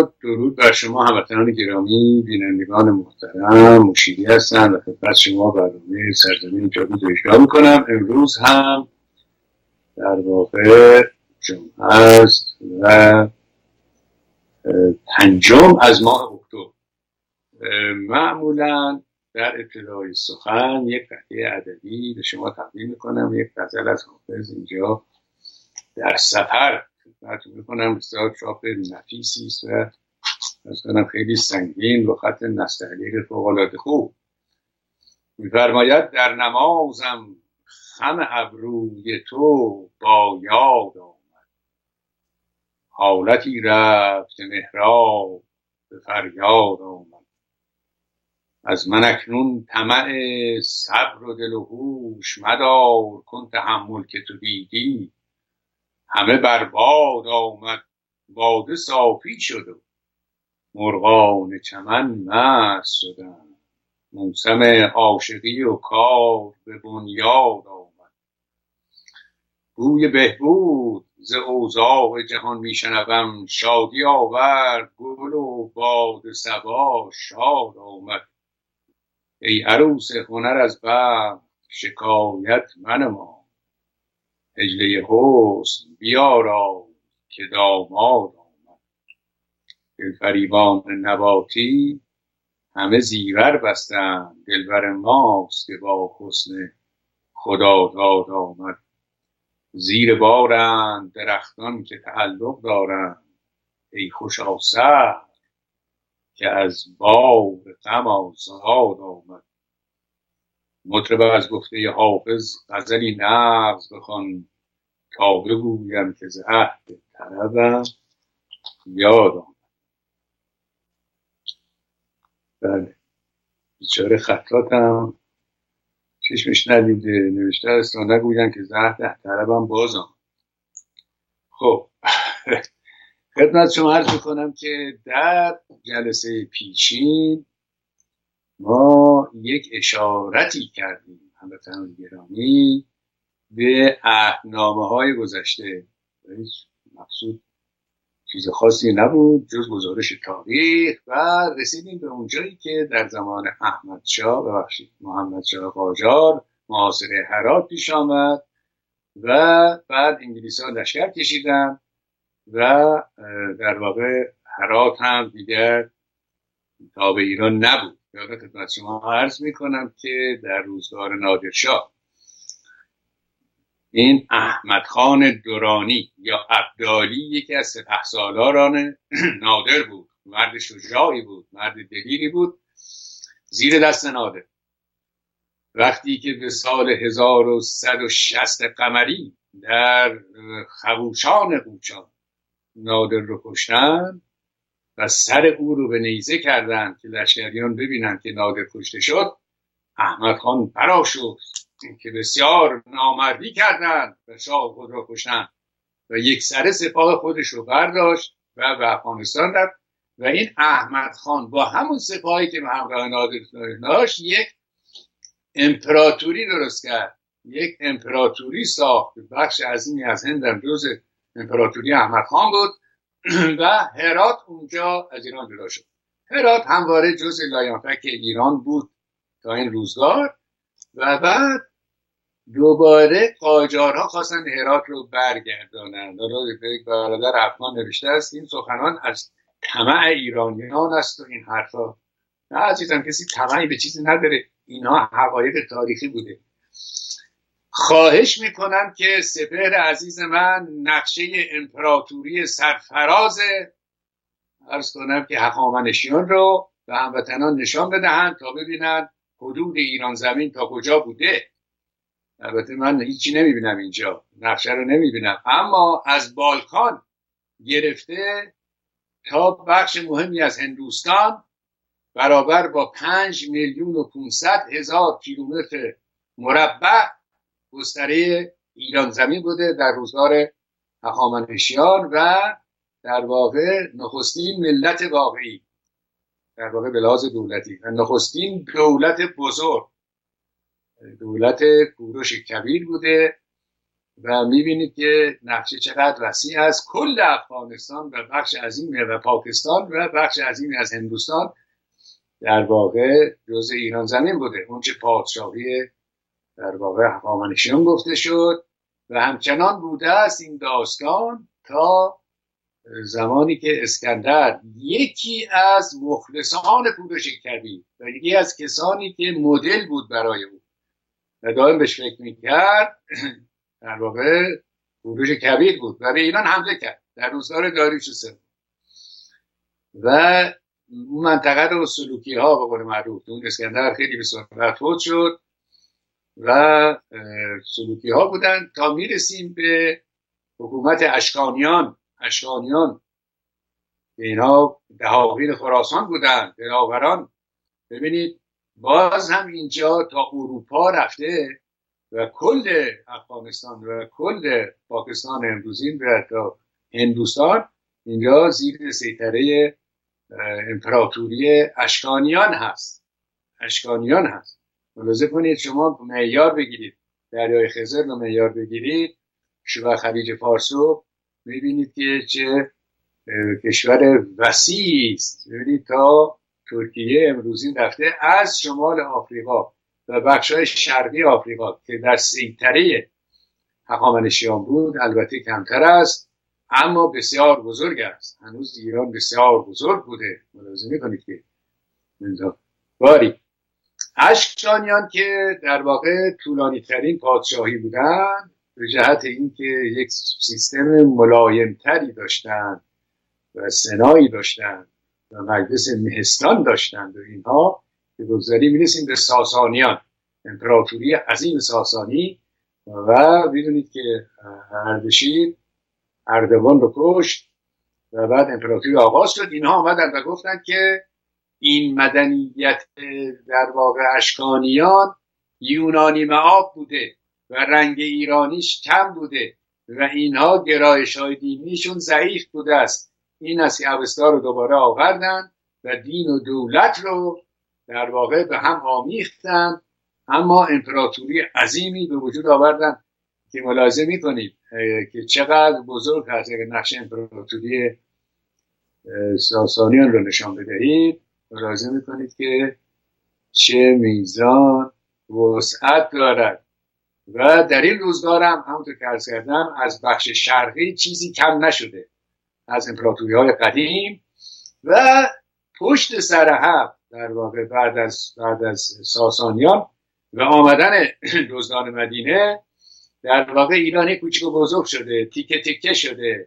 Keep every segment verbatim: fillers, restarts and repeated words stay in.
با درود بر شما هموطنان گرامی، بینندگان محترم، مشیری هستم و خدمت شما برنامه سرزمین جادو رو اجرا میکنم. امروز هم در واقع جمعه است و پنجم از ماه اکتبر. معمولا در ابتدای سخن یک قطعه ادبی به شما تقدیم میکنم، یک غزل از حافظ. اینجا در سفر خدمتتون میکنم. بسیار چاپ نفیسی است و از کنم خیلی سنگین و خط نستعلیق فوق‌العاده خوب. میفرماید در نمازم خم ابروی تو با یاد آمد، حالتی رفت محراب به فریاد آمد. از من اکنون طمع صبر و دل و هوش مدار، کن تحمل که تو دیدی همه برباد آمد. باده صافی شد و مرغان چمن مست شدند، موسم عاشقی و کار به بنیاد آمد. بوی بهبود ز اوضاع جهان میشنوم، شادی آورد گل و باد صبا شاد آمد. ای عروس هنر از بخت شکایت منما، حجله حسن بیارا که داماد آمد. دلفریبان نباتی همه زیور بستند، دلبر ماست که با حسن خداداد آمد. زیر بارند درختان که تعلق دارند، ای خوشا سرو که از بار غم آزاد آمد. مطرب از گفته حافظ غزلی نغز بخوان، تا بگویم که ز عهد طربم یاد آمد. بله، بیچاره خطاتم چشمش ندیده، نوشته است تا نگویم که ز عهد طربم باز آمد. خب خدمت شما عرض میکنم که در جلسه پیشین ما یک اشارتی کردیم هموطنان گرامی به عهدنامه های گذشته. هیچ مقصود چیز خاصی نبود جز گزارش تاریخ و رسیدیم به اونجایی که در زمان احمد شاه ببخشید محمد شاه قاجار محاصره هرات پیش آمد و بعد انگلیس‌ها لشکر کشیدن و در واقع هرات هم دیگر تابع ایران نبود. یاد خدمت شما عرض میکنم که در روزگار نادرشاه این احمد خان درانی یا ابدالی یکی از سپهسالاران نادر بود، مرد شجاعی بود، مرد دلیری بود. زیر دست نادر وقتی که به سال هزار و صد و شصت قمری در خبوشان قوچان نادر رو کشتن و سر او رو به نیزه کردند که لشکریان ببینن که نادر کشته شد، احمد خان برآشفت که بسیار نامردی کردند و شاه خود را کشتند و یک سر سپاه خودش رو برداشت و به افغانستان رفت. و این احمد خان با همون سپاهی که به همراه نادر داشت یک امپراتوری درست کرد، یک امپراتوری ساخت. بخش عظیمی از هند هم جز امپراتوری احمد خان بود و هرات اونجا از ایران جدا شد. هرات همواره جز لایانفک ایران بود تا این روزگار و بعد دوباره قاجارها خواستن هرات رو برگردانند. یک برادر افغان نوشته است این سخنان از طمع ایرانیان است و این حرفا. نه عزیزم، کسی طمعی به چیزی نداره، اینها حقایق تاریخی بوده. خواهش میکنم که سپهر عزیز من نقشه امپراتوری سرفراز عرض کنم که هخامنشیان رو به هموطنان نشان بدهند تا ببینن حدود ایران زمین تا کجا بوده. البته من هیچی نمیبینم اینجا، نقشه رو نمیبینم، اما از بالکان گرفته تا بخش مهمی از هندوستان برابر با پنج میلیون و پونصد هزار کیلومتر مربع گستره ایران زمین بوده در روزگار هخامنشیان و در واقع نخستین ملت واقعی در واقع به لحاظ دولتی و نخستین دولت بزرگ، دولت کوروش کبیر بوده و میبینید که نقشه چقدر وسیع است. کل افغانستان و بخش عظیمی و پاکستان و بخش عظیمی از هندوستان در واقع جزء ایران زمین بوده. اون چه پادشاهی در واقع هخامنشیان گفته شد و همچنان بوده است این داستان تا زمانی که اسکندر، یکی از مخلصان کوروش کبیر و یکی از کسانی که مدل بود برای او و دائم بهش فکر میکرد، در واقع کوروش کبیر بود و به ایران حمله کرد در روزگار داریوش سوم و اون منطقه رو سلوکی ها به قول معروف، اون اسکندر خیلی به سرعت فوت شد و سلوکی ها بودن تا میرسیم به حکومت اشکانیان. اشکانیان اینها دهاقین خراسان بودن، دلاوران. ببینید باز هم اینجا تا اروپا رفته و کل افغانستان و کل پاکستان امروزین و تا هندوستان اینجا زیر سیطره امپراتوری اشکانیان هست. اشکانیان هست. ملاحظه کنید، شما معیار بگیرید، دریای خزر رو معیار بگیرید و خلیج فارس رو، میبینید که چه کشور وسیعی است. ببینید تا ترکیه امروزین رفته، از شمال آفریقا و بخش‌های شرقی آفریقا که در سیطره هخامنشیان بود البته کمتر است، اما بسیار بزرگ است. هنوز ایران بسیار بزرگ بوده. ملاحظه میکنید که باری اشکانیان که در واقع طولانی ترین پادشاهی بودن به جهت اینکه یک سیستم ملایمتری داشتند و سنایی داشتند و مجلس مهستان داشتند و اینها، که بگذاری میرسیم به ساسانیان، امپراتوری عظیم ساسانی. و میدونید که اردشیر اردوان رو کشت و بعد امپراتوری آغاز شد. اینها آمدن و گفتن که این مدنیت در واقع اشکانیان یونانی معاب بوده و رنگ ایرانیش کم بوده و اینها گرایش های دینیشون ضعیف بوده است. این است که اوستا رو دوباره آوردن و دین و دولت رو در واقع به هم آمیختن، اما امپراتوری عظیمی به وجود آوردن که ملاحظه میکنید که چقدر بزرگ هست. اگر نقش امپراتوری ساسانیان رو نشان بدهید ملاحظه میکنید که چه میزان وسعت دارد و در این روزگار هم همونطور که عرض کردم از بخش شرقی چیزی کم نشده از امپراتوری های قدیم. و پشت سر هم در واقع بعد از بعد از ساسانیان و آمدن دزدان مدینه در واقع ایران کوچک و بزرگ شده، تیکه تیکه شده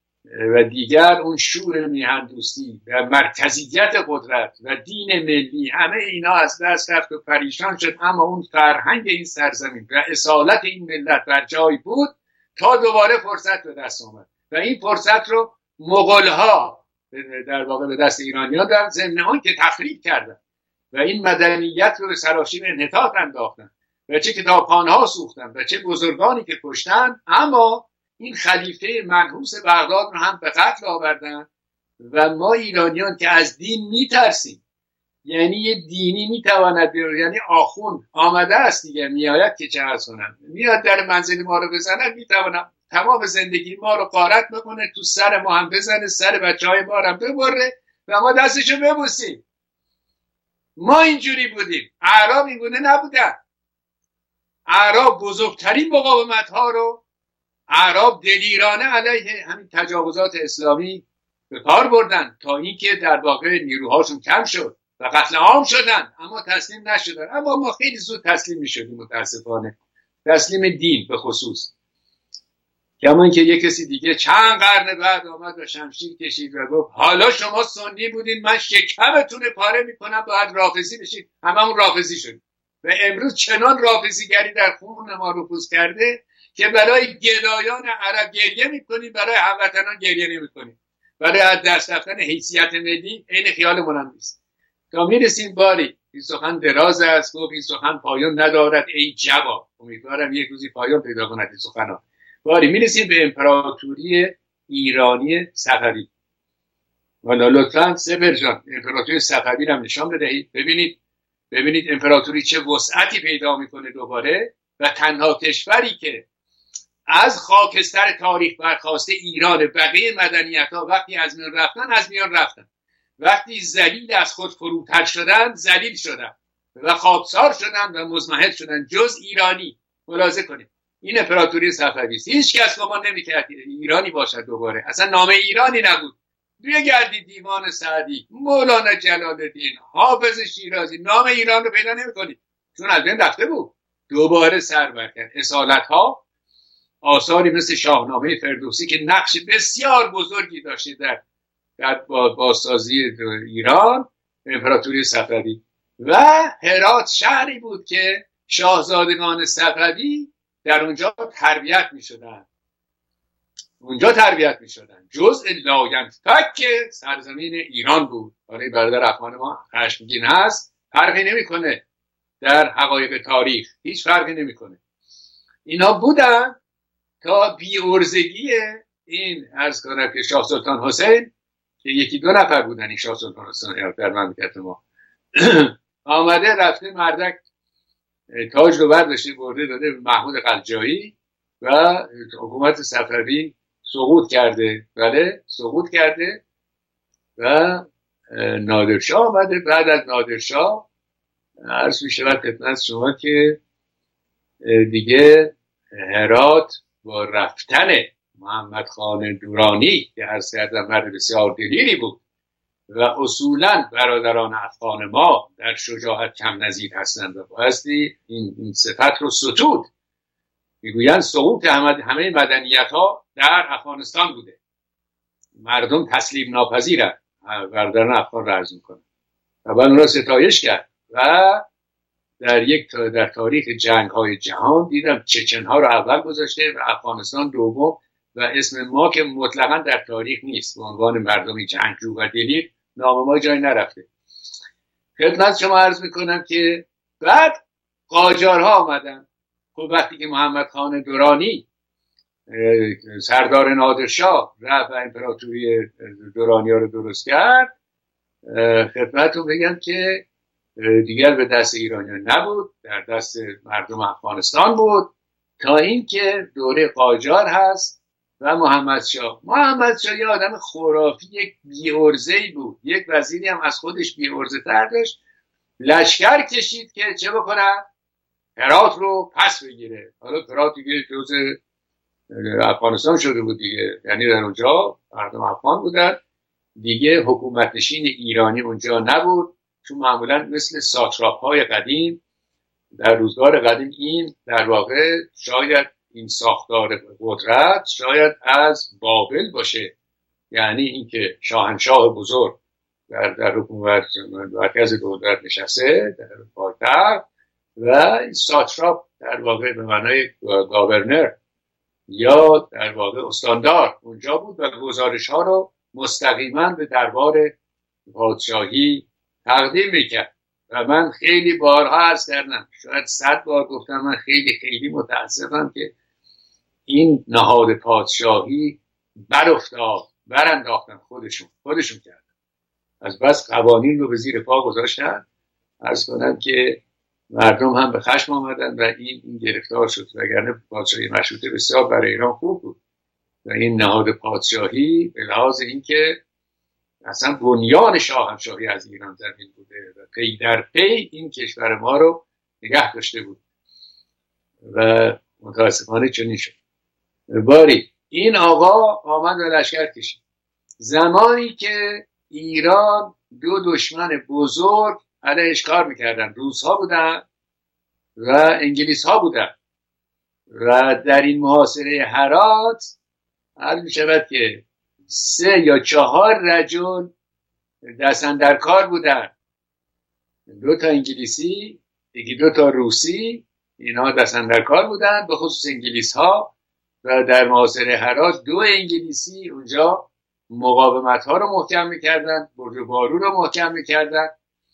و دیگر اون شور میهن دوستی و مرکزیت قدرت و دین ملی همه اینا از دست رفت و پریشان شد. اما اون فرهنگ این سرزمین و اصالت این ملت بر جای بود تا دوباره فرصت به دست آمد و این فرصت رو مغول‌ها در واقع به دست ایرانیان در ضمن آن که تخریب کردن و این مدنیت رو به سراشیب انحطاط انداختن و چه کتابخانه‌ها سوختن و چه بزرگانی که کشتن، اما این خلیفه منحوس بغداد رو هم به قتل آوردن. و ما ایرانیان که از دین میترسیم، یعنی یه دینی میتواند بیاره، یعنی آخوند آمده است دیگه، میآید که چه عرض کنم، میاد در منزل ما رو بزنه، میتواند تمام زندگی ما رو غارت بکنه، تو سر ما هم بزنه، سر بچه های ما هم ببره و ما دستشو ببوسیم. ما اینجوری بودیم، اعراب اینگونه نبودن. اعراب بزرگترین مقاومت ها رو اعراب دلیرانه علیه همین تجاوزات اسلامی به کار بردن تا اینکه در واقع نیروهاشون کم شد و قتل عام شدن، اما تسلیم نشدن. اما ما خیلی زود تسلیم میشدیم متاسفانه، تسلیم دین به خصوص. کما اینکه یک کسی دیگه چند قرن بعد آمد و شمشیر کشید و گفت حالا شما سنی بودین، من شکمتون پاره میکنم، باید رافضی بشید. هممون رافضی شدیم و امروز چنان رافضیگری در خون ما نفوذ کرده که برای گدایان عرب گریه میکنیم، برای هموطنان گریه نمیکنیم، برای از دست رفتن حیثیت ملی عین خیالمون هم نیست. تا میرسیم باری این سخن دراز است، گفت این سخن پایان ندارد ای جواب. امیدوارم یک روزی پایان پیدا کند این سخنان. باری میرسیم به امپراتوری ایرانی صفوی. والا لطفاً سپر جان امپراتوری صفوی رو نشان بدهید. ببینید ببینید امپراتوری چه وسعتی پیدا میکنه دوباره و تنها کشوری که از خاکستر تاریخ برخواسته ایران. بقیه مدنیت ها وقتی از میان رفتن از میان رفتن، وقتی ذلیل از خود فروتر شدن ذلیل شدن و خاکسار شدن و مضمحل شدن، جز ایرانی. ملاحظه کنید این امپراتوری صفوی است. هیچ کس گمان نمی‌کرد ایرانی باشد دوباره، اصلا نام ایرانی نبود. بگردید دیوان سعدی، مولانا جلال الدین، حافظ شیرازی، نام ایران رو پیدا نمی‌کنید، چون از بین رفته بود. دوباره سر برکرد. اصالت‌ها، آثاری مثل شاهنامه فردوسی که نقش بسیار بزرگی داشته در در بازسازی ایران، امپراتوری صفوی. و هرات شهری بود که شاهزادگان صفوی در اونجا تربیت می شدن اونجا تربیت می شدن جزء لاینفک سرزمین ایران بود. برای برادر افغان ما خشمگین هست، فرقی نمی کنه در حقایق تاریخ، هیچ فرقی نمی کنه. اینا بودن تا بی‌عرضگی این عرض کنم که شاه سلطان حسین، که یکی دو نفر بودن این شاه سلطان حسین در مملکت ما، آمده رفته مردک تاج رو برداشته برده داده محمود قلجایی و حکومت صفوی سقوط کرده. بله سقوط کرده و نادرشاه آمده. بعد از نادرشاه عرض می شود خدمت شما که دیگه هرات با رفتن محمد خان درانی که عرض کردم مرد بسیار دلیری بود و اصولا برادران افغان ما در شجاعت کم نظیر هستند و بایستی این, این صفت رو ستود. میگویند سقوط همه, همه مدنیت ها در افغانستان بوده، مردم تسلیم ناپذیرند، برادران افغان را عرض میکنند و باید اون را ستایش کرد. و در یک در تاریخ جنگ های جهان دیدم چچن ها رو اول گذاشته و افغانستان دوم، و اسم ما که مطلقا در تاریخ نیست، به عنوان مردمی جنگجو و دلیر نام ما جای نرفته. خدمت شما عرض میکنم که بعد قاجارها آمدن. خب وقتی که محمد خان درانی سردار نادرشاه رفت و امپراتوری درانی ها رو درست کرد، خدمتتون بگم که دیگر به دست ایرانیان نبود، در دست مردم افغانستان بود، تا اینکه دوره قاجار هست و محمد شاه. محمد شاه یه آدم خرافی، یک بی‌عرضه‌ای بود، یک وزیری هم از خودش بی‌عرضه‌تر داشت. لشکر کشید که چه بکنه؟ هرات رو پس بگیره. حالا هرات دیگه جزء افغانستان شده بود دیگه، یعنی در اونجا مردم افغان بودن دیگه، حکومت نشین ایرانی اونجا نبود، چون معمولا مثل ساتراپ های قدیم در روزگار قدیم این در واقع شاید این ساختار قدرت شاید از بابل باشه، یعنی اینکه شاهنشاه بزرگ در در حکومت مرکز دولت نشسته در پایتخت و این ساتراپ در واقع به معنای گاورنر یا در واقع استاندار اونجا بود و گزارش ها رو مستقیما به دربار پادشاهی تقدیم میکرد. و من خیلی بارها عرض کردم، شاید صد بار گفتم، من خیلی خیلی متاسفم که این نهاد پادشاهی برافتاد، برانداختن خودشون خودشون کردن، از بس قوانین رو به زیر پا گذاشتن. عرض کنم که مردم هم به خشم آمدن و این این گرفتار شد، وگرنه پادشاهی مشروطه بسیار برای ایران خوب بود و این نهاد پادشاهی به لحاظ اینکه اصلا بنیان شاهنشاهی از ایران زمین بوده و پی در پی این کشور ما رو نگه داشته بود و متاسفانه چنین شد. باری این آقا آمد و لشکر کشید زمانی که ایران دو دشمن بزرگ علیهش کار میکردن، روس‌ها بودن و انگلیس ها بودن و در این محاصره هرات عرض میشود که سه یا چهار رجل دستن در کار بودن، دو تا انگلیسی یکی دو تا روسی، اینها دستن در کار بودن، به خصوص انگلیس ها. و در محاصره هرات دو انگلیسی اونجا مقاومت ها رو محکم میکردن، برج بارو رو محکم میکردن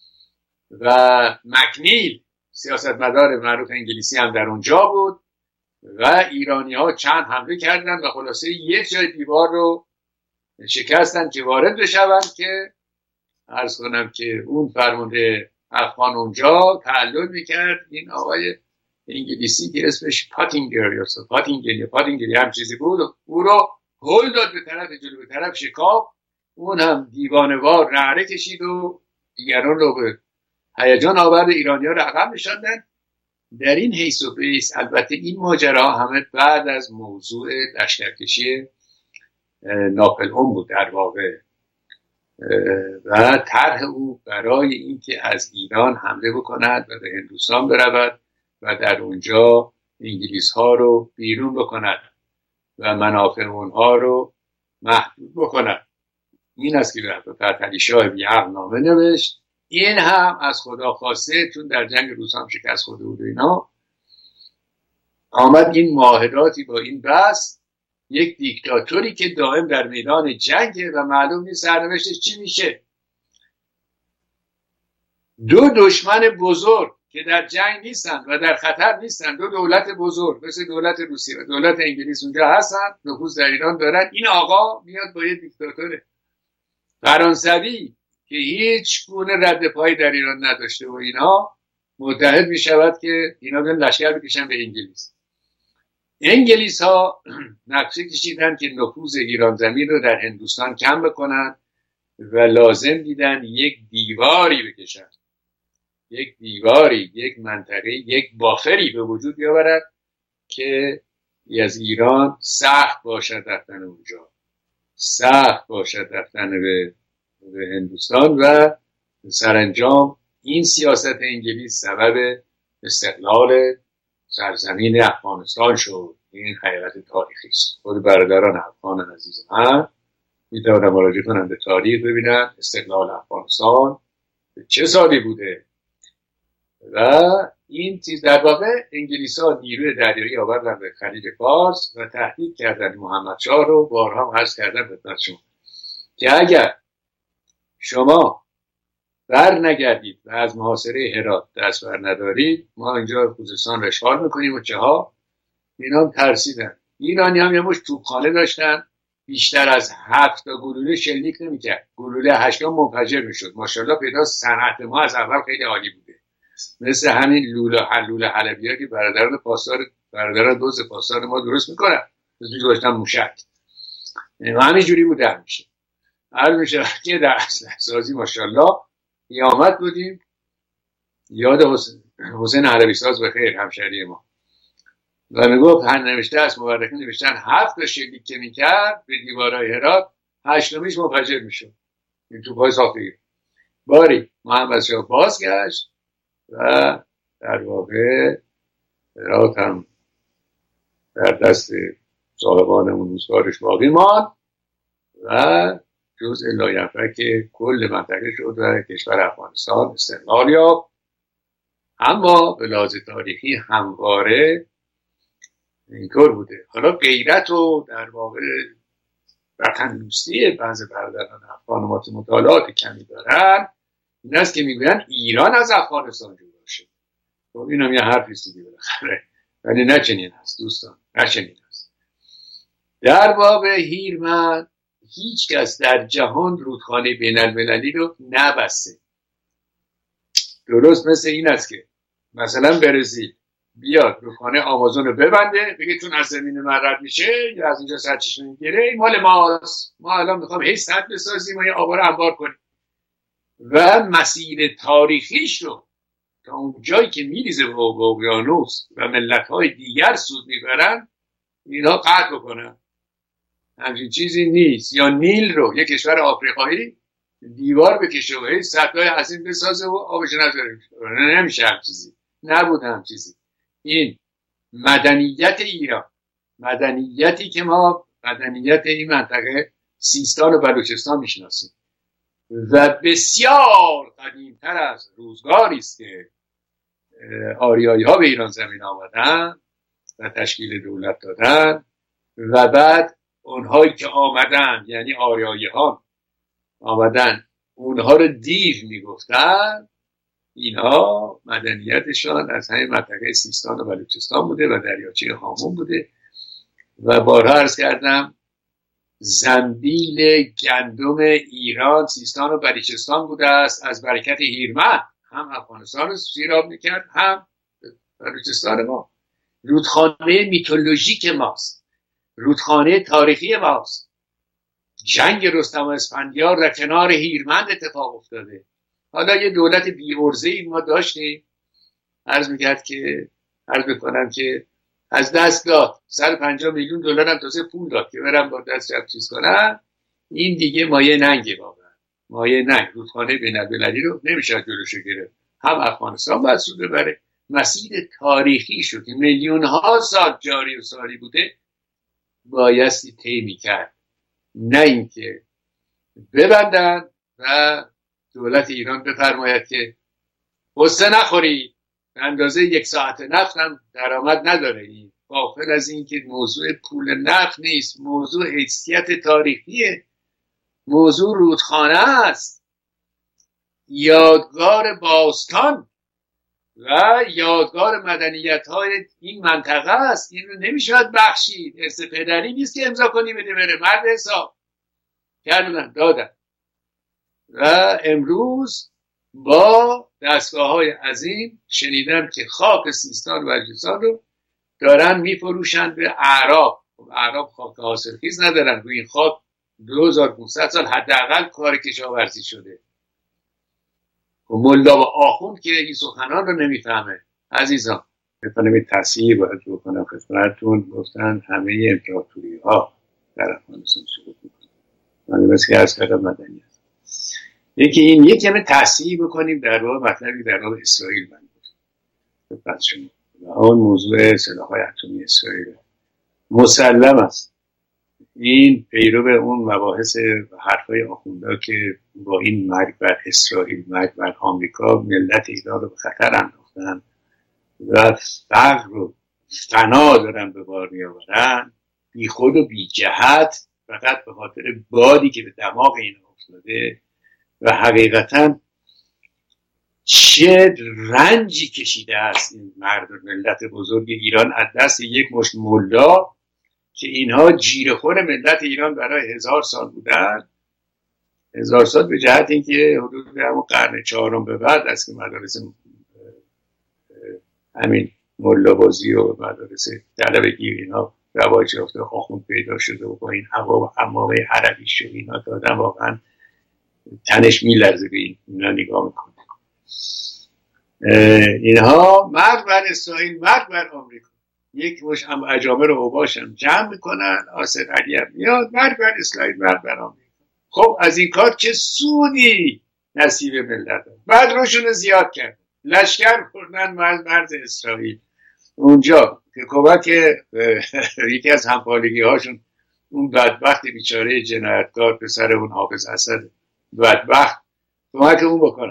و مکنیل سیاستمدار معروف انگلیسی هم در اونجا بود و ایرانی ها چند حمله کردن و خلاصه یک جای دیوار رو شکستن که وارد بشون که عرض کنم که اون فرمانده افغان اونجا تعلل میکرد این آقای انگلیسی که اسمش پاتینگر یا پاتینگر یا پاتینگر هم چیزی بود، او رو هل داد به طرف جلو، به طرف شکاف. اون هم دیوانه‌وار نعره کشید و دیگران رو به هیجان آورد، ایرانی‌ها رو عقب نشاندن. در این حیث و بیس البته این ماجرا همه بعد از موضوع لشکرکشی ناپلئون بود در واقع و طرح او برای اینکه از ایران حمله بکند و به هندوستان برود و در اونجا انگلیس ها رو بیرون بکند و منافع اونها رو محدود بکند. این است که به فتحعلی شاه بی‌عقل نامه نوشت. این هم از خدا خواسته، چون در جنگ روس هم شکست خورده بود و اینا، آمد این معاهداتی با این بس. یک دیکتاتوری که دائم در میدان جنگه و معلوم نیست سرنوشتش چی میشه. دو دشمن بزرگ که در جنگ نیستن و در خطر نیستن، دو دولت بزرگ مثل دولت روسیه و دولت انگلیس اونجا هستن، نفوذ در ایران دارن. این آقا میاد با یک دیکتاتور فرانسوی که هیچ گونه رد پایی در ایران نداشته و اینا متحد میشود که اینا بیان لشکر بکشن به انگلیس. انگلیس ها نقشه کشیدن که نفوذ ایران زمین رو در هندوستان کم بکنن و لازم دیدن یک دیواری بکشن، یک دیواری، یک منطقه، یک بافری به وجود بیاورد که از ایران سخت باشد رفتن اونجا، سخت باشد رفتن به, به هندوستان و سرانجام این سیاست انگلیس سبب استقلال سرزمین افغانستان شد. این حقیقت تاریخی است. خود برادران افغان عزیز من میتونن مراجعه کنن به تاریخ ببینن استقلال افغانستان چه سالی بوده و این چیز. در واقع انگلیس ها نیروی دریایی آوردن به خلیج فارس و تهدید کردن محمد شاه رو. بارها عرض کردن خدمت شما که اگر شما بر نگردید و از محاصره هرات دست بر ندارید، ما اینجا خوزستان رو اشغال میکنیم و چه ها. اینا هم ترسیدن. ایرانی هم یه مش توپخانه داشتن، بیشتر از هفت تا گلوله شلیک نمیکرد، گلوله هشتم منفجر میشد. ماشاءالله پیدا صنعت ما از اول خیلی عالی بوده، مثل همین لوله حلوله حلبی‌ها که برادران پاسدار برادران دوز پاسدار ما درست میکنن، مثل داشتن موشک و همینجوری بوده همیشه. هر میشه که در اصل سازی ماشاءالله قیامت بودیم. یاد حسین, حسین عربی ساز بخیر همشهری ما و میگفت هر نوشته است مورخین نوشتن هفت تا شلیک که میکرد به دیوارهای هرات، هشتمیش منفجر میشد. این توپای ساختگی. باری محمد شاه بازگشت و در واقع هرات هم در دست صاحبان اون روزگارش باقی ماند و جزء لاینفک کل منطقه شد و کشور افغانستان استقلال یافت. اما به لحاظ تاریخی همواره اینطور بوده. حالا غیرت و در واقع وطن دوستی بعضی برادران افغان ما که مطالعات کمی دارن این است که میگوین ایران از افغانستان جدا شد. خب اینم یه حرفی است دیگه بالاخره، ولی نه چنین هست دوستان، نه چنین هست. در واقع هیرمن هیچ کس در جهان رودخانه بین المللی رو نبسته. درست مثل این است که مثلا برزیل بیاد رودخانه آمازون رو ببنده، بگه چون از زمین من رد میشه یا از اینجا سرچشمه میگیره این مال ماست، ما الان میخوام هی سد بسازیم و یه آبا رو انبار کنیم و مسیر تاریخیش رو تا اون جایی که میریزه به اقیانوس و ملت‌های دیگر سود میبرن اینها قطع بکنن. همچین چیزی نیست. یا نیل رو یک کشور آفریقایی دیوار بکشه و هی سدهای عظیم بسازه و آبش نذاره. نمیشه هم چیزی، نبود هم چیزی. این مدنیت ایران، مدنیتی که ما مدنیت این منطقه سیستان و بلوچستان میشناسیم و بسیار قدیمتر از روزگاری است که آریایی ها به ایران زمین آمدن و تشکیل دولت دادن و بعد اونهایی که آمدن یعنی آریایی ها آمدن اونها رو دیو میگفتن. اینها مدنیتشان از همین منطقه سیستان و بلوچستان بوده و دریاچه هامون بوده و بارها عرض کردم زنبیل گندم ایران سیستان و بلوچستان بوده است. از برکت هیرمن هم افغانستان رو سیراب میکرد، هم بلوچستان ما رودخانه میتولوژیک ماست، رودخانه تاریخی ماست. جنگ رستم و اسفندیار در کنار هیرمند اتفاق افتاده. حالا یه دولت بی ارزه‌ای ما داشتیم، عرض میکرد که عرض بکنم که از دست داد صد و پنجاه میلیون دلار هم تازه پول داد که برم با دست جب چیز کنم. این دیگه مایه ننگه، واقعا مایه ننگ. رودخانه بین‌المللی رو نمیشه جلوشو گرفت. هم افغانستان باید سود ببره. مسیر تاریخی شد که میلیون ها سال جاری و ساری بوده، بایستی طی میکرد، نه اینکه ببندن و دولت ایران بفرماید که قصه نخوری، اندازه یک ساعت نفت هم درآمد نداره. این غافل از این که موضوع پول نفت نیست، موضوع حیثیت تاریخیه، موضوع رودخانه است، یادگار باستان و یادگار مدنیت های این منطقه است. این رو نمیشود بخشید. ارث پدری نیست که امضا کنی بده بره. مرد حساب کردن دادن و امروز با دستگاه های عظیم شنیدم که خاک سیستان و بلوچستان رو دارن میفروشن به اعراب. اعراب خاک حاصلخیز ندارن، روی این خاک دو هزار و پانصد سال حداقل کار کشاورزی شده. و ملا و آخوند که این سخنان رو نمیفهمه. عزیزان بکنم این تصحیح باید بکنم خدمتتون، گفتن همه امپراتوری ها در افغانستان سقوط میکنن. من بس که از کردم مدنی هست. یکی این یک کمی تصحیح بکنیم در واقع مطلبی در واقع اسرائیل من خدمت شما و اون موضوع سلاح‌های اتمی اسرائیل مسلم است. این پیرو اون مباحث و حرفای آخوندا که با این مرگ بر اسرائیل، مرگ بر آمریکا ملت ایران رو به خطر انداختن و فقر رو فنا دارن به بار می آورن، بی خود و بی جهت، فقط به خاطر بادی که به دماغ اینا افتاده. و حقیقتا چه رنجی کشیده است این مرد و ملت بزرگ ایران از دست یک مشت ملا که اینها جیره‌خور ملت ایران برای هزار سال بودن. هزار سال به جهت اینکه حدود همون قرن چهارم به بعد است که مدارس همین ملابازی و مدارس طلبگی اینها رواج یافته، آخوند پیدا شده و با این هوا و حمامه عربی شد اینا دادن، واقعا تنش میلرزه به اینا نگاه میکنه. اینها مرگ بر اسرائیل، مرگ بر آمریکا. یک مش هم اجامه رو اوباشم جمع میکنن، آصر علی هم میاد، مرگ بر اسرائیل، مرگ بر آمریکا. خب از این کار چه سودی نصیب ملت هم. بعد روشون زیاد کرد، لشکر بردن مرز اسرائیل اونجا که کمک یکی از همپالگی هاشون اون بدبخت بیچاره جنایتکار پسر اون حافظ اسد بدبخت کمک اون بکنن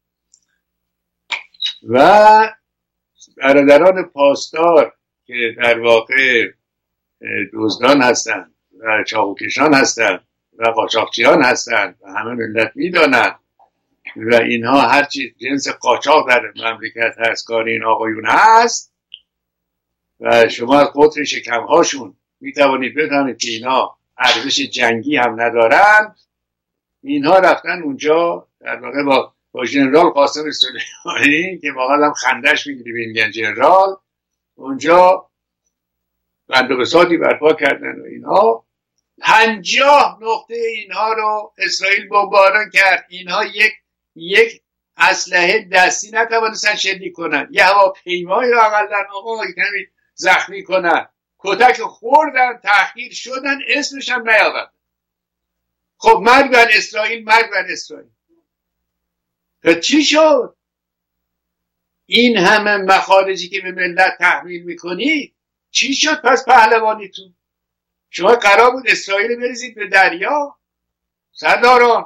و برادران پاسدار که در واقع دزدان هستن و چاقوکشان هستن و قاچاقچیان هستن و همه ملت میدانن و اینها هرچی جنس قاچاق در مملکت هست کار این آقایون هست و شما از قطر شکمهاشون میتوانید بفهمید که اینها ارزش جنگی هم ندارن. اینها رفتن اونجا در واقع با با ژنرال قاسم سلیمانی که واقعا هم خندش میگیری به میگن ژنرال، اونجا بندوبساتی برپا کردن و اینها پنجاه نقطه اینها رو اسرائیل بمباران کرد. اینها یک یک اسلحه دستی نتوانستن شلیک کنن، یه هواپیمایی رو اقلن آقا کمی زخمی کنن، کتک خوردن، تحقیر شدن، اسمش هم نیاوردن. خب مرگ بر اسرائیل، مرگ بر اسرائیل. خب چی شد؟ این همه مخارجی که به ملت تحمیل میکنی چی شد پس پهلوانیتون؟ شما قرار بود اسرائیل بریزید به دریا؟ سرداران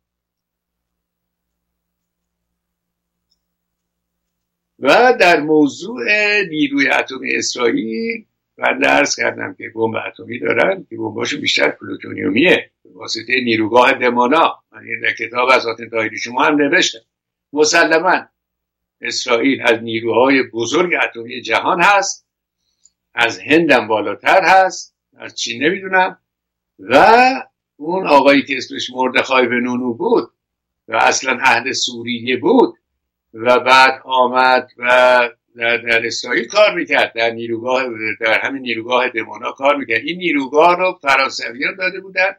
و در موضوع نیروی اتمی اسرائیل من درس کردم که بمب اتمی دارن که بمباشو بیشتر پلوتونیومیه واسطه نیروگاه دمانا. من این در کتاب از آتن تاهیری شما هم نوشتم. مسلما اسرائیل از نیروهای بزرگ اتمی جهان هست، از هند هم بالاتر هست، از چین نمیدونم. و اون آقایی که اسمش مردخای بنونو بود و اصلا اهل سوریه بود و بعد آمد و در, در اسرائیل کار میکرد، در نیروگاه، در همین نیروگاه دمونا کار میکرد. این نیروگاه رو فرانسویان داده بودن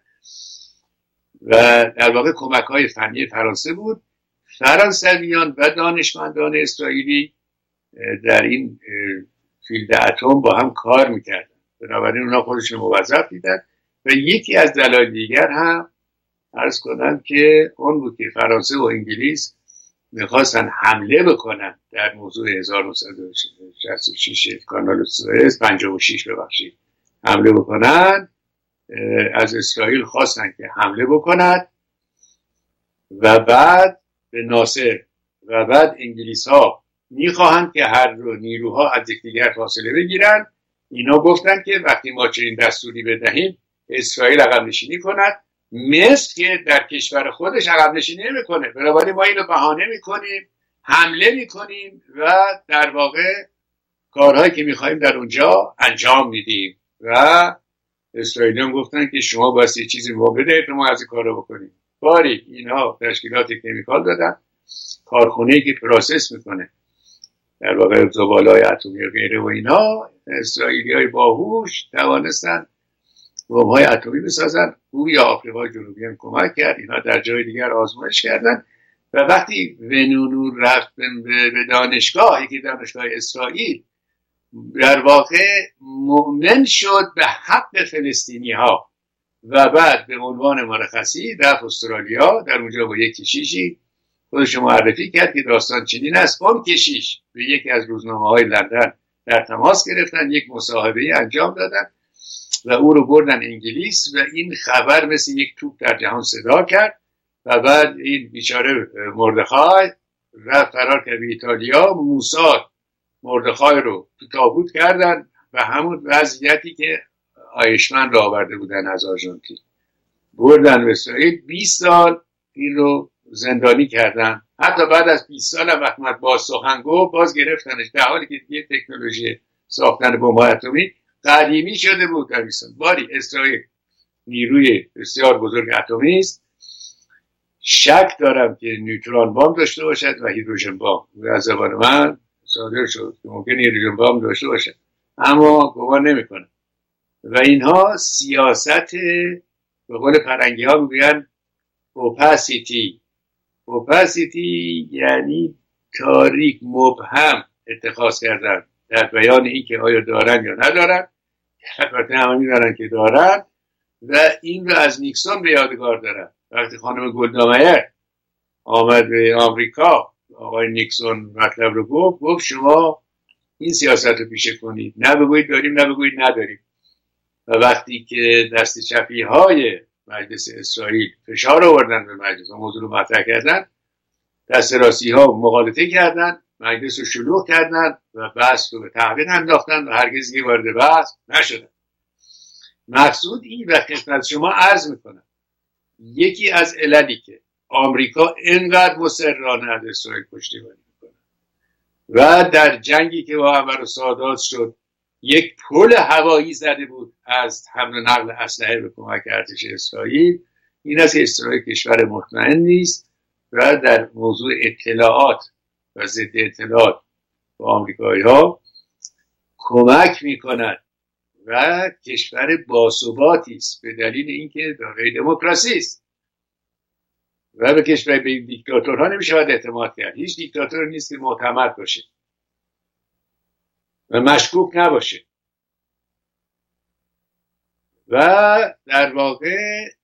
و در واقع کمک های فنی فرانسه بود. فرانسویان و دانشمندان اسرائیلی در این فیلد اتم با هم کار میکردن، بنابراین اونا خودشون موظف دیدن. و یکی از دلایل دیگر هم عرض کنم که اون بود که فرانسه و انگلیس میخواستن حمله بکنن در موضوع هزار و نهصد و شصت و شش کانال سوئز، پنجاه و شش ببخشید، حمله بکنن. از اسرائیل خواستن که حمله بکنن و بعد به ناصر و بعد انگلیس ها میخواهند که هر دو نیروها از یکدیگر فاصله بگیرن. اینا گفتن که وقتی ما چنین دستوری بدهیم اسرائیل عقب نشینی کند، مثل که در کشور خودش عقب نشینی نمیکنه، بنابراین ما اینو بهانه میکنیم، حمله میکنیم و در واقع کارهایی که میخوایم در اونجا انجام میدیم. و اسرائیلیان گفتن که شما باید یه چیزی ما بدهید ما از این کارو بکنیم. باری اینها تشکیلات کمیکال دادن، کارخونه‌ای که پروسس میکنه در واقع زباله‌های اتمی و غیره و اینا. اسرائیلیای باهوش توانستن بمب‌های اتمی بسازن. او یا آفریقای جنوبی هم کمک کرد، اینا در جای دیگر آزمایش کردن. و وقتی ونونور رفت به دانشگاه، یکی دانشگاه اسرائیل، در واقع مؤمن شد به حق فلسطینی ها و بعد به عنوان مرخصی رفت استرالیا. در اونجا با یک کشیشی خودش معرفی کرد که داستان چنین است. اون کشیش به یکی از روزنامه های لندن در تماس گرفتن، یک مصاحبه انجام دادن و او رو بردن انگلیس و این خبر مثل یک توپ در جهان صدا کرد. و بعد این بیچاره مردخای رفت فرار کرد به ایتالیا. موساد مردخای رو تو تابوت کردن و همون وضعیتی که آیشمن را آورده بودن از آرژانتین بردن به اسرائیل. بیست سال این رو زندانی کردن. حتی بعد از بیست سال هم وقت اومد باز سخن گفت، باز گرفتنش، در حالی که دیگه تکنولوژی ساختن بمب‌های اتمی قدیمی شده بود. در بیست سال باری اسرائیل نیروی بسیار بزرگ اتمی است. شک دارم که نیوترون بمب داشته باشد و هیدروژن بمب. از زبان من صادر شد که ممکنه هیدروژن بمب داشته باشد، اما گمان نمی‌کنم. و اینها سیاست به قول فرنگی ها میگن اوپاسیتی. اوپاسیتی یعنی تاریک، مبهم اتخاذ کردن در بیان این که آیا دارن یا ندارن. البته همه میدارن که دارن و این رو از نیکسون به یادگار دارن. وقتی خانم گلدامایر آمد به آمریکا، آقای نیکسون مطلب رو گفت، گفت شما این سیاست رو پیشه کنید، نه بگویید داریم نه بگویید نداریم. و وقتی که دست چپی های مجلس اسرائیل فشار آوردن به مجلس و موضوع رو مطرح کردن، دست راستی ها مغالطه کردن، مجلس رو شلوغ کردن و بحث رو به تعقیق انداختن و هرگز دیگه وارد بحث نشدن. مقصود این و خدمت شما عرض میکنم، یکی از عللی که آمریکا اینقدر مصرانه از اسرائیل پشتیبانی میکنه و در جنگی که با انور و سادات شد یک پل هوایی زده بود از حمل و نقل اسلحه به کمک ارتش اسرائیل، این است که اسرائیل کشور مطمئن نیست و در موضوع اطلاعات و ضد اطلاعات با آمریکایی ها کمک میکند و کشور باثباتی است به دلیل اینکه دارای دموکراسی است. و به کشور به دیکتاتورها نمیشه باید اعتماد کرد. هیچ دیکتاتور نیست که معتمد باشه و مشکوک نباشه. و در واقع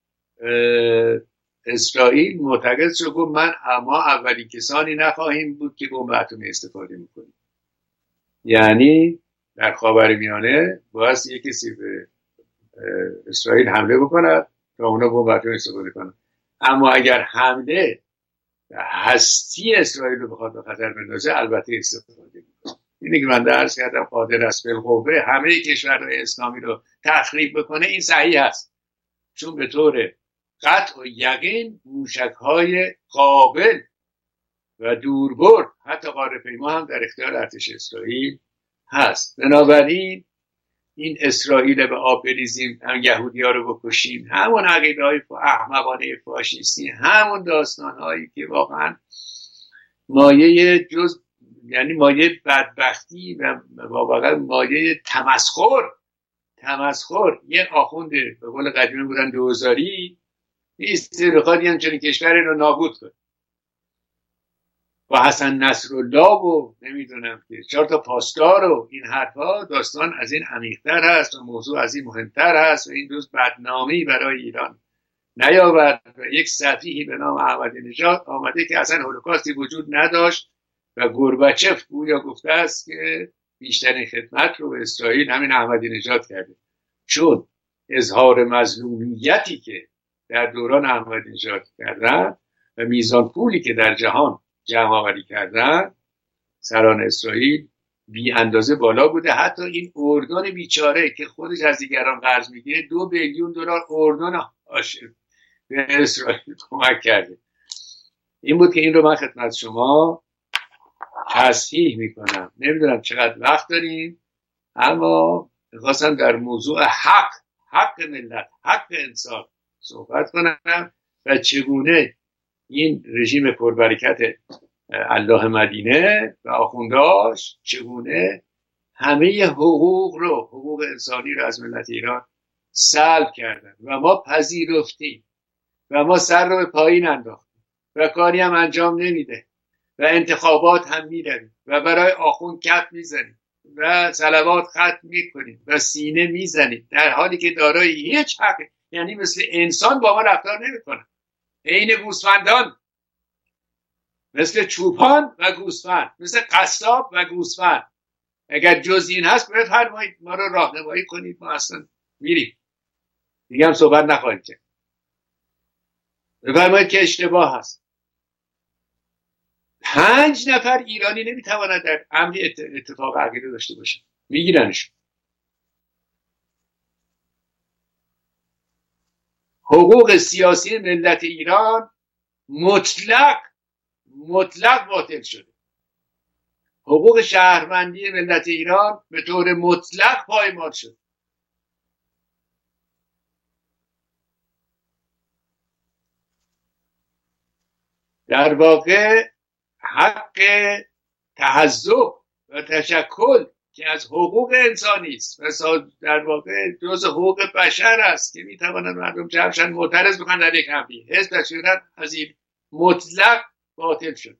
اسرائیل معتقد شد گفت من اما اولی کسانی نخواهیم بود که بمب اتمی استفاده میکنیم. یعنی در خاورمیانه باید یک کسی به اسرائیل حمله بکند تا اونا بمب اتمی استفاده کنند. اما اگر حمله هستی اسرائیل رو بخواد به خطر بندازه البته استفاده میکنه. اینی که من درس کردم قادر است بالقوه همه کشورهای اسلامی رو تخریب بکنه، این صحیح است، چون به طور قطع و یقین موشک‌های قابل و دوربرد حتی قاره‌پیما هم در اختیار ارتش اسرائیل هست. بنابراین این اسرائیل به آب بریزیم، هم یهودی‌ها رو بکشیم، همون عقیده‌های احمقانه فاشیستی، همون داستان‌هایی که واقعا مایه جز یعنی مایه بدبختی و واقعا مایه تمسخر تمسخر یه آخوند به قول قدیمی بودن دوزاری نیست بخواد یه همچنین کشور رو نابود کنه و حسن نصرالله و نمیدونم که چهار تا پاسدار و این حرفا. داستان از این عمیق‌تر هست و موضوع از این مهمتر هست و این روز بدنامی برای ایران نیاورد و یک سفیهی به نام احمدی نژاد آمده که اصلا هولوکاستی وجود نداشت و گورباچف گویا گفته است که بیشترین خدمت رو به اسرائیل همین احمدی نژاد کرده، چون اظهار مظلومیتی که در دوران احمدی نژاد کردن و میزان پولی که در جهان جمع آوری کردن سران اسرائیل بی اندازه بالا بوده. حتی این اردن بیچاره که خودش از دیگران قرض میگیره دو بیلیون دلار اردن به اسرائیل کمک کرده. این بود که این رو من خدمت شما تصحیح میکنم. نمیدونم چقدر وقت داریم، اما میخواستم در موضوع حق حق ملت حق انسان صحبت کنم و چگونه این رژیم پربرکت الله مدینه و آخونداش چگونه همه حقوق رو حقوق انسانی رو از ملت ایران سلب کردن و ما پذیرفتیم و ما سر رو به پایین انداختیم و کاری هم انجام نمیده و انتخابات هم میدیم و برای آخوند کف میزنیم و صلوات ختم میکنیم و سینه میزنیم در حالی که دارای هیچ حقی، یعنی مثل انسان با ما رفتار نمیکنن، عین گوسفندان، مثل چوپان و گوسفند، مثل قصاب و گوسفند. اگر جز این هست بفرمایید ما رو راهنمایی کنید، ما اصلا میریم دیگه هم صحبت نخواهید کرد. بفرمایید که اشتباه هست. پنج نفر ایرانی نمیتواند در امری اتفاق عقیده داشته باشه، میگیرنش. حقوق سیاسی ملت ایران مطلق مطلق باطل شده. حقوق شهروندی ملت ایران به طور مطلق پایمال شد. در واقع حق تحزب و تشکل که از حقوق انسانی است و در واقع جز حقوق بشر است که میتوانند مردم جمعشن معترض بکنند در یک امری، حزب تشکیلات از این مطلق باطل شد.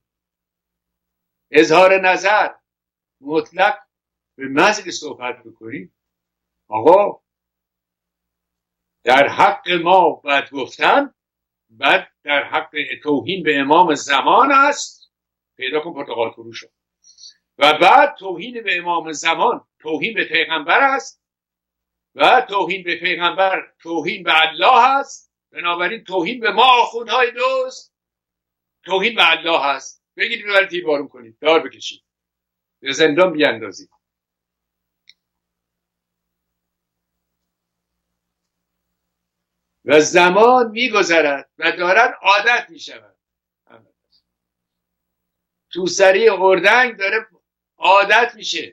اظهار نظر مطلق به محض که صحبت بکنیم آقا در حق ما باید گفتن، بعد در حق توهین به امام زمان است، پیدا کن پرتغال فروش، و بعد توهین به امام زمان توهین به پیغمبر است و توهین به پیغمبر توهین به الله است. بنابراین توهین به ما آخوندهای دوست توهین به الله است. بگید ببرید تیربارون کنید، دار بکشید، به زندان بیاندازید. و زمان میگذرد و دارد عادت میشود. تو سری اردنگ داره عادت میشه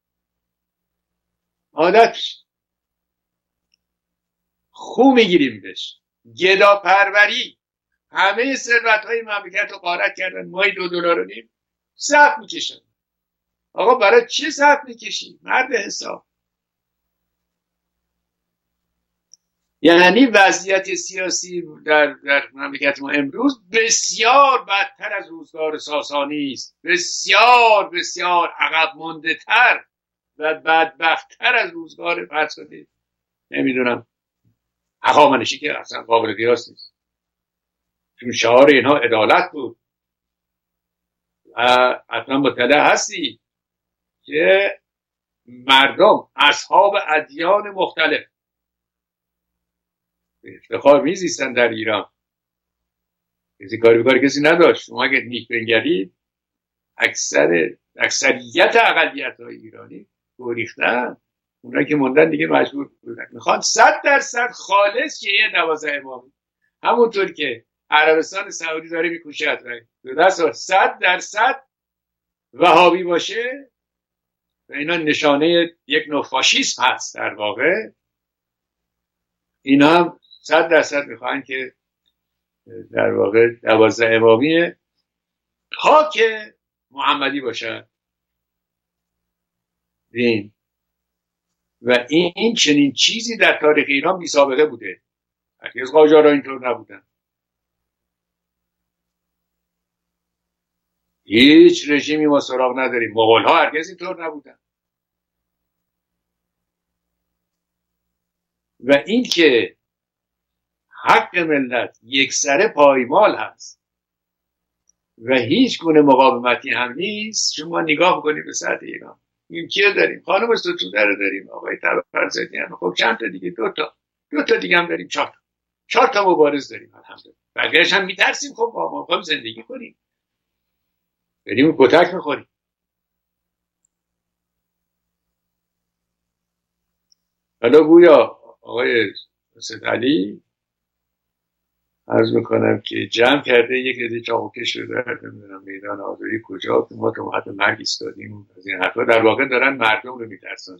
عادت میشه خو میگیریم بهش. گدا پروری، همه ثروت های مملکت رو غارت کردن، مای دو دلار و نیم صف میکشن. آقا برای چی صف میکشی مرد حساب؟ یعنی وضعیت سیاسی در, در مملکت ما امروز بسیار بدتر از روزگار ساسانی است، بسیار بسیار عقب مانده تر و بدبخت‌تر از روزگار فرض کنید نمیدونم هخامنشی که اصلا قابل قیاس نیست، چون شعار اینها عدالت بود. و حتما مطلع هستی که مردم اصحاب ادیان مختلف افتخار میزیستن در ایران، کسی کاری به کار کسی نداشت. شما اگر نیک بنگرید اکثر اکثریت اقلیت های ایرانی گریختن، اونایی که موندن دیگه مجبور بودن میخوان صد درصد خالص شیعه دوازده امامی، همونطور که عربستان سعودی داره میکوشه دو دست صد درصد وهابی باشه و اینا نشانه یک نوع فاشیسم هست. در واقع اینا هم صد درصد میخوان که در واقع دوازده امامی پاک محمدی باشن و این, این چنین چیزی در تاریخ ایران بی سابقه بوده. هرگز قاجارها اینطور نبودن. هیچ رژیمی ما سراغ نداریم. مغول‌ها هرگز اینطور نبودن. و این که حق ملت یکسره پایمال هست و هیچ گونه مقاومتی هم نیست. شما نگاه کنید به سطح ایران. این کیه داریم؟ خانم ستوده رو داریم، آقای تبرزدیان، خب چند تا دیگه، دو تا دو تا دیگه هم داریم، چهار تا چهار تا مبارز داریم الحمدلله. بقیه‌اش هم میترسیم خب با ما زندگی کنیم، بریم کتک میخوریم. حالا گویا آقای اسد علی عرض میکنم که جمع کرده یک عده چاقوکش شده در نمیدونم میدان آزادی کجا که ما تو حد مرگ ایستادیم. از این حرفا در واقع دارن مردم رو میترسونن.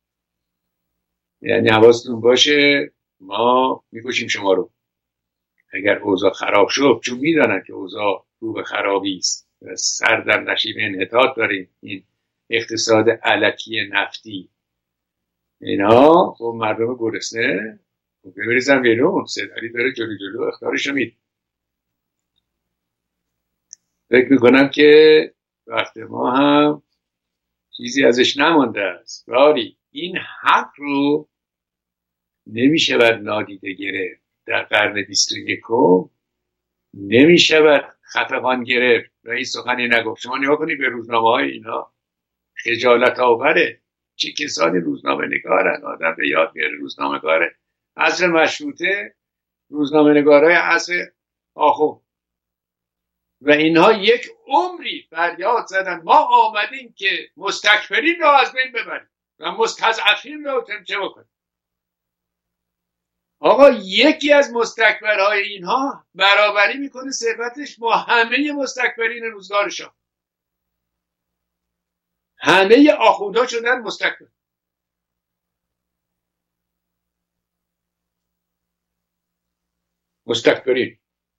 یعنی حواستون باشه ما میکشیم شما رو اگر اوضاع خراب شد، چون میدونن که اوضاع رو به خرابی است، سر در نشیب انحطاط داریم. این اقتصاد الکی نفتی اینا خب مردم گرسنه بریزن بیرون. سید علی داره جلو جلو اختارشو میده. فکر میکنم که وقت ما هم چیزی ازش نمانده است. ولی این حق رو نمیشود نادیده گرفت. در قرن بیست و یکم نمیشود خفقان گرفت و این سخنی نگفت. شما نگاه کنید به روزنامه های اینا، خجالت آوره. چه کسانی روزنامه نگارن. آدم به یاد میاره روزنامه نگاره عصر مشروطه، روزنامه نگارای عصر آخوند و اینها یک عمری فریاد زدن ما آمدیم که مستکبرین را از بین ببریم و مستضعفین را چه بکنیم. آقا یکی از مستکبرهای اینها برابری میکنه ثروتش با همه مستکبرین روزگارشان. همه آخوندها شدن مستکبر. مستکبرین.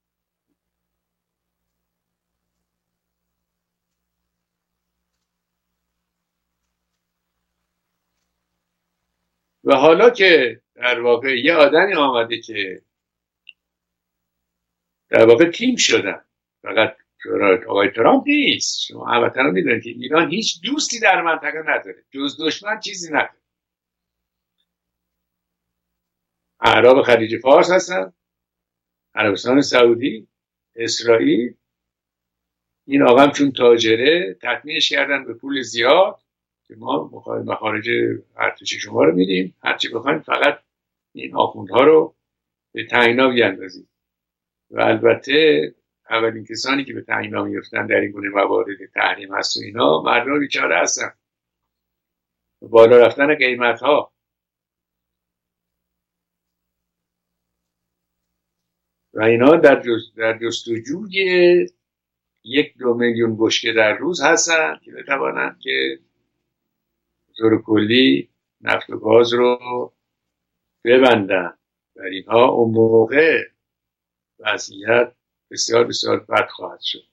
و حالا که در واقع یه آدمی آمده که در واقع تیم شدن، فقط آقای ترامپ نیست. شما هموطن رو میدونید که ایران هیچ دوستی در منطقه نداره، جز دشمن چیزی نداره. اعراب خلیج فارس هستن، عربستان سعودی، اسرائیل. این آقام چون تاجره تطمیعش کردن به پول زیاد که ما مخارج ارتش شما رو میدیم، هرچی بخوایم فقط این آخوندها رو به تعیینا بیاندازید. و البته اولین کسانی که به تعیینا میفتن در این گونه موارد تحریم هست و اینا مردم بیچاره هستن. بالا رفتن قیمت ها و اینا در جست در جستجوی یک دو میلیون بشکه در روز هستن که بتوانند که طور کلی نفت و گاز رو ببندن. در اینها اون موقع وضعیت بسیار بسیار بد خواهد شد.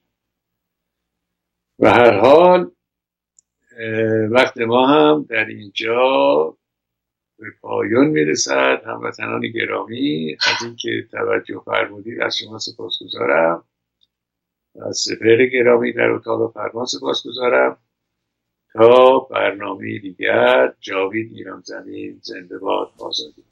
و هر حال وقت ما هم در اینجا به پایان میرسد. هموطنان گرامی از این که توجه فرمودید از شما سپاسگزارم. از سپهر گرامی در اتاق فرمان سپاسگزارم. تا برنامه دیگر، جاوید ایران زمین زنده باد، آزادی.